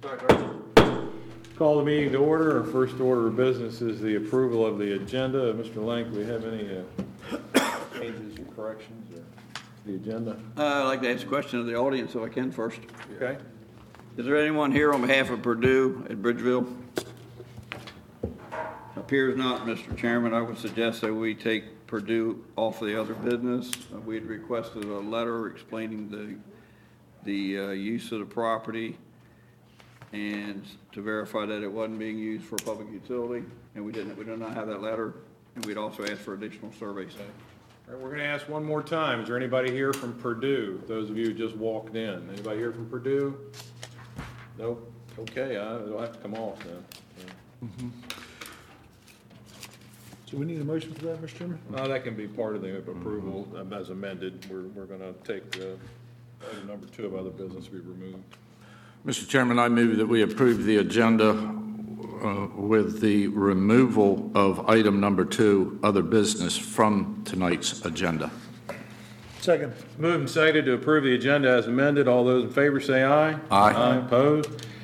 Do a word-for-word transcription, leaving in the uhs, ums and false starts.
Call the meeting to order. Our first order of business is the approval of the agenda. Mister Lang, do we have any uh, changes or corrections or the agenda? Uh, I'd like to ask a question of the audience if I can first. Okay. Is there anyone here on behalf of Purdue at Bridgeville? Appears not, Mister Chairman. I would suggest that we take Purdue off the other business. Uh, we had requested a letter explaining the the uh, use of the property and to verify that it wasn't being used for public utility, and we didn't. We did not have that letter, and we'd also asked for additional surveys. All right, we're going to ask one more time. Is there anybody here from Purdue? Those of you who just walked in. Anybody here from Purdue? Nope. Okay, uh, it'll have to come off then. Yeah. Mm-hmm. So we need a motion for that, Mister Chairman? Uh, that can be part of the approval um, as amended. We're, we're going to take uh, item number two of other business to be removed. Mister Chairman, I move that we approve the agenda uh, with the removal of item number two, other business, from tonight's agenda. Second. Moved and seconded to approve the agenda as amended. All those in favor say aye. Aye. Aye. Opposed?